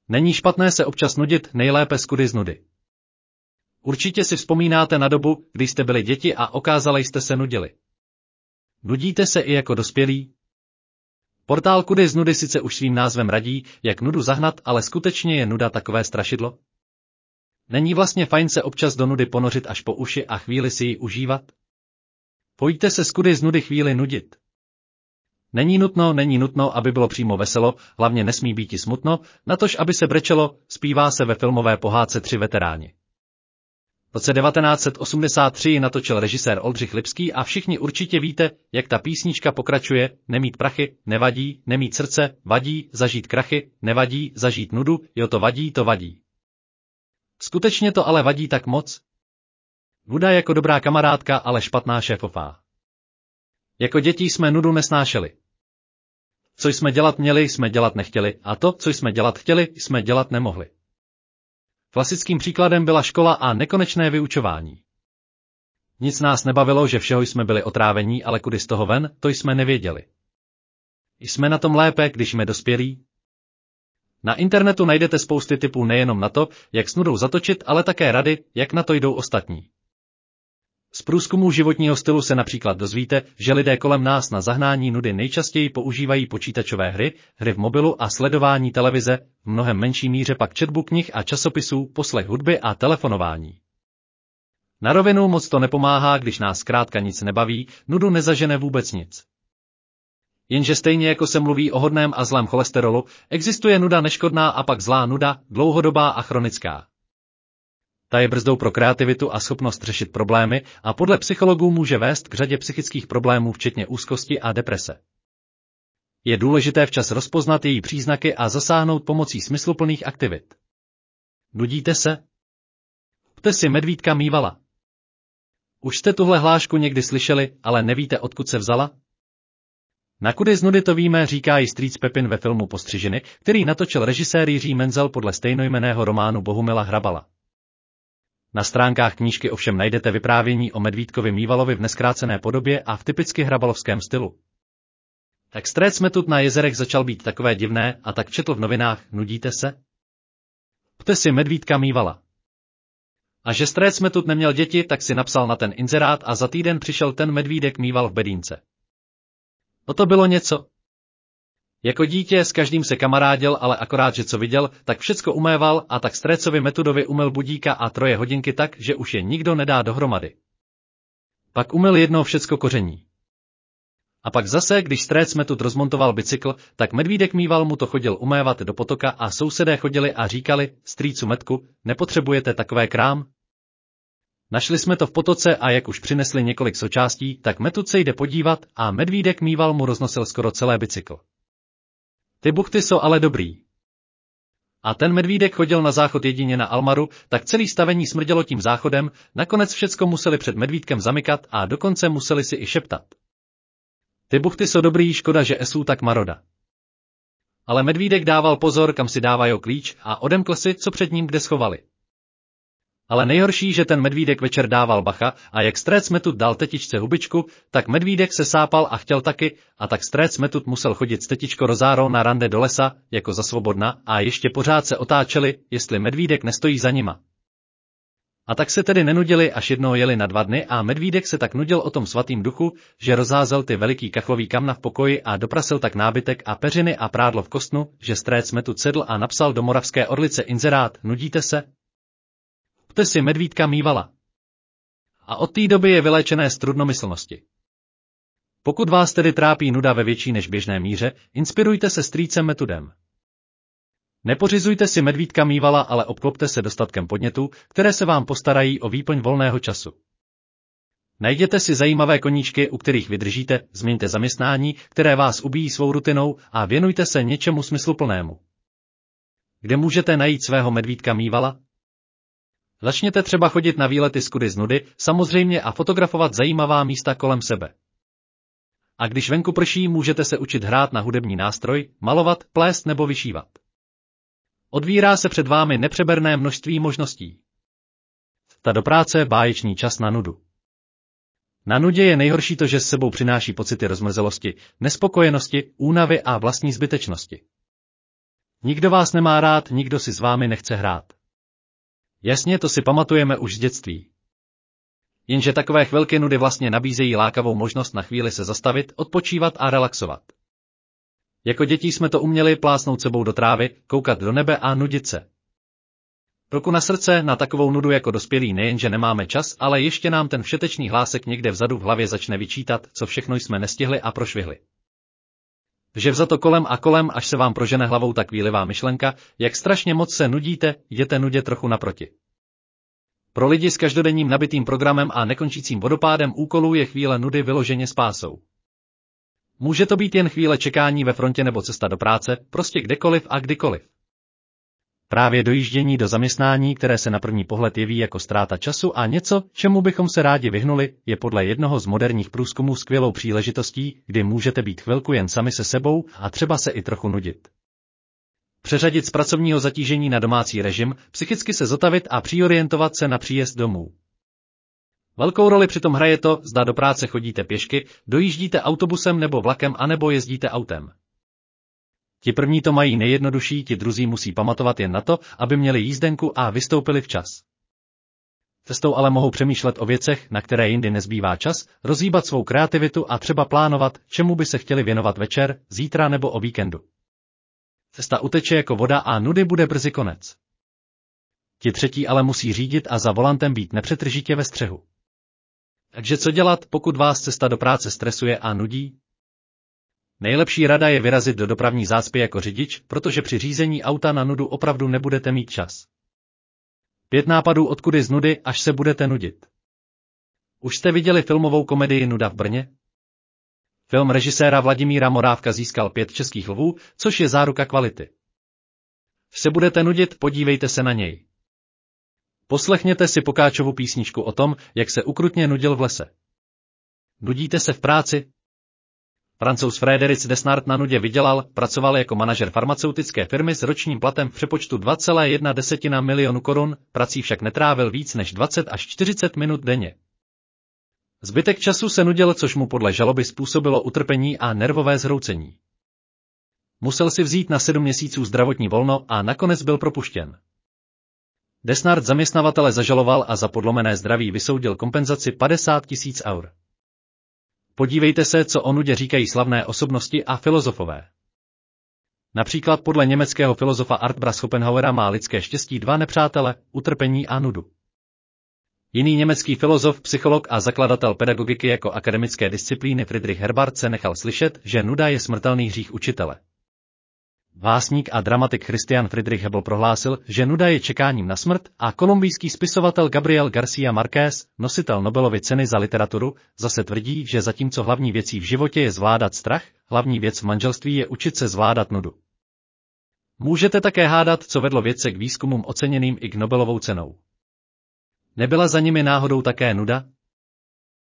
Není špatné se občas nudit, nejlépe z nudy. Určitě si vzpomínáte na dobu, kdy jste byli děti a okázale jste se nudili. Nudíte se i jako dospělí? Portál Kudy z nudy sice už svým názvem radí, jak nudu zahnat, ale skutečně je nuda takové strašidlo? Není vlastně fajn se občas do nudy ponořit až po uši a chvíli si ji užívat? Pojďte se z Kudy z nudy chvíli nudit. Není nutno, aby bylo přímo veselo, hlavně nesmí býti smutno, natož aby se brečelo, zpívá se ve filmové pohádce Tři veteráni. V roce 1983 ji natočil režisér Oldřich Lipský a všichni určitě víte, jak ta písnička pokračuje: nemít prachy, nevadí, nemít srdce, vadí, zažít krachy, nevadí, zažít nudu, jo to vadí. Skutečně to ale vadí tak moc? Nuda jako dobrá kamarádka, ale špatná šéfová. Jako děti jsme nudu nesnášeli. Co jsme dělat měli, jsme dělat nechtěli, a to, co jsme dělat chtěli, jsme dělat nemohli. Klasickým příkladem byla škola a nekonečné vyučování. Nic nás nebavilo, že všeho jsme byli otrávení, ale kudy z toho ven, to jsme nevěděli. Jsme na tom lépe, když jsme dospělí? Na internetu najdete spousty tipů nejenom na to, jak s nudou zatočit, ale také rady, jak na to jdou ostatní. Z průzkumů životního stylu se například dozvíte, že lidé kolem nás na zahnání nudy nejčastěji používají počítačové hry, hry v mobilu a sledování televize, v mnohem menší míře pak četbu knih a časopisů, poslech hudby a telefonování. Na rovinu moc to nepomáhá, když nás zkrátka nic nebaví, nudu nezažene vůbec nic. Jenže stejně jako se mluví o hodném a zlém cholesterolu, existuje nuda neškodná a pak zlá nuda, dlouhodobá a chronická. Ta je brzdou pro kreativitu a schopnost řešit problémy a podle psychologů může vést k řadě psychických problémů včetně úzkosti a deprese. Je důležité včas rozpoznat její příznaky a zasáhnout pomocí smysluplných aktivit. Nudíte se? Kupte si medvídka mývala. Už jste tuhle hlášku někdy slyšeli, ale nevíte, odkud se vzala? Na Kudy z nudy to víme, říká i strýc Pepin ve filmu Postřižiny, který natočil režisér Jiří Menzel podle stejnojmenného románu Bohumila Hrabala. Na stránkách knížky ovšem najdete vyprávění o medvídkovi mývalovi v nezkrácené podobě a v typicky hrabalovském stylu. Tak strec Metut na jezerech začal být takové divné a tak četl v novinách: nudíte se? Kupte si medvídka mývala. A že strec Metut neměl děti, tak si napsal na ten inzerát a za týden přišel ten medvídek mýval v bedínce. To bylo něco. Jako dítě s každým se kamarádil, ale akorát, že co viděl, tak všecko uméval a tak strécovi Metudovi umyl budíka a 3 hodinky tak, že už je nikdo nedá dohromady. Pak umyl jednou všecko koření. A pak zase, když strec Metut rozmontoval bicykl, tak medvídek mýval mu to chodil umévat do potoka a sousedé chodili a říkali: strýcu Metku, nepotřebujete takové krám? Našli jsme to v potoce a jak už přinesli několik součástí, tak Metut se jde podívat a medvídek mýval mu roznosil skoro celé bicykl. Ty buchty jsou ale dobrý. A ten medvídek chodil na záchod jedině na Almaru, tak celý stavení smrdělo tím záchodem, nakonec všecko museli před medvídkem zamykat a dokonce museli si i šeptat. Ty buchty jsou dobrý, škoda, že esou tak maroda. Ale medvídek dával pozor, kam si dávají klíč a odemkl si, co před ním kde schovali. Ale nejhorší, že ten medvídek večer dával bacha a jak strec Metut dal tetičce hubičku, tak medvídek se sápal a chtěl taky, a tak strec Metut musel chodit s tetičko Rozáro na rande do lesa, jako za svobodna, a ještě pořád se otáčeli, jestli medvídek nestojí za nima. A tak se tedy nenudili, až jednou jeli na 2 dny a medvídek se tak nudil o tom svatým duchu, že rozházel ty veliký kachlový kamna v pokoji a doprasil tak nábytek a peřiny a prádlo v kostnu, že strec Metut sedl a napsal do Moravské Orlice inzerát: nudíte se? Kupte si medvídka mývala. A od té doby je vyléčené z trudnomyslnosti. Pokud vás tedy trápí nuda ve větší než běžné míře, inspirujte se strýcem Metudem. Nepořizujte si medvídka mývala, ale obklopte se dostatkem podnětů, které se vám postarají o výplň volného času. Najděte si zajímavé koníčky, u kterých vydržíte, změňte zaměstnání, které vás ubíjí svou rutinou, a věnujte se něčemu smysluplnému. Kde můžete najít svého medvídka mývala? Začněte třeba chodit na výlety z Kudy z nudy, samozřejmě, a fotografovat zajímavá místa kolem sebe. A když venku prší, můžete se učit hrát na hudební nástroj, malovat, plést nebo vyšívat. Odvírá se před vámi nepřeberné množství možností. Ta do práce báječný čas na nudu. Na nudě je nejhorší to, že s sebou přináší pocity rozmrzelosti, nespokojenosti, únavy a vlastní zbytečnosti. Nikdo vás nemá rád, nikdo si s vámi nechce hrát. Jasně, to si pamatujeme už z dětství. Jenže takové chvilky nudy vlastně nabízejí lákavou možnost na chvíli se zastavit, odpočívat a relaxovat. Jako děti jsme to uměli plásnout sebou do trávy, koukat do nebe a nudit se. Ruku na srdce, na takovou nudu jako dospělí nejenže nemáme čas, ale ještě nám ten všetečný hlásek někde vzadu v hlavě začne vyčítat, co všechno jsme nestihli a prošvihli. Že vzato kolem a kolem, až se vám prožene hlavou ta kvílivá myšlenka, jak strašně moc se nudíte, jděte nudě trochu naproti. Pro lidi s každodenním nabitým programem a nekončícím vodopádem úkolů je chvíle nudy vyloženě spásou. Může to být jen chvíle čekání ve frontě nebo cesta do práce, prostě kdekoliv a kdykoliv. Právě dojíždění do zaměstnání, které se na první pohled jeví jako ztráta času a něco, čemu bychom se rádi vyhnuli, je podle jednoho z moderních průzkumů skvělou příležitostí, kdy můžete být chvilku jen sami se sebou a třeba se i trochu nudit. Přeřadit z pracovního zatížení na domácí režim, psychicky se zotavit a přiorientovat se na příjezd domů. Velkou roli přitom hraje to, zda do práce chodíte pěšky, dojíždíte autobusem nebo vlakem anebo jezdíte autem. Ti první to mají nejjednodušší, ti druzí musí pamatovat jen na to, aby měli jízdenku a vystoupili včas. Cestou ale mohou přemýšlet o věcech, na které jindy nezbývá čas, rozhýbat svou kreativitu a třeba plánovat, čemu by se chtěli věnovat večer, zítra nebo o víkendu. Cesta uteče jako voda a nudy bude brzy konec. Ti třetí ale musí řídit a za volantem být nepřetržitě ve střehu. Takže co dělat, pokud vás cesta do práce stresuje a nudí? Nejlepší rada je vyrazit do dopravní zácpy jako řidič, protože při řízení auta na nudu opravdu nebudete mít čas. 5 nápadů odkudy z nudy, až se budete nudit. Už jste viděli filmovou komedii Nuda v Brně? Film režiséra Vladimíra Morávka získal 5 českých lvů, což je záruka kvality. Až se budete nudit, podívejte se na něj. Poslechněte si Pokáčovu písničku o tom, jak se ukrutně nudil v lese. Nudíte se v práci? Francouz Frédéric Desnard na nudě vydělal, pracoval jako manažer farmaceutické firmy s ročním platem v přepočtu 2,1 milionu korun, prací však netrávil víc než 20 až 40 minut denně. Zbytek času se nudil, což mu podle žaloby způsobilo utrpení a nervové zhroucení. Musel si vzít na 7 měsíců zdravotní volno a nakonec byl propuštěn. Desnard zaměstnavatele zažaloval a za podlomené zdraví vysoudil kompenzaci 50 000 eur. Podívejte se, co o nudě říkají slavné osobnosti a filozofové. Například podle německého filozofa Arthura Schopenhauera má lidské štěstí 2 nepřátele, utrpení a nudu. Jiný německý filozof, psycholog a zakladatel pedagogiky jako akademické disciplíny Friedrich Herbart se nechal slyšet, že nuda je smrtelný hřích učitele. Básník a dramatik Christian Friedrich Hebel prohlásil, že nuda je čekáním na smrt, a kolumbijský spisovatel Gabriel García Márquez, nositel Nobelovy ceny za literaturu, zase tvrdí, že zatímco hlavní věcí v životě je zvládat strach, hlavní věc v manželství je učit se zvládat nudu. Můžete také hádat, co vedlo vědce k výzkumům oceněným Ig Nobelovou cenou. Nebyla za nimi náhodou také nuda?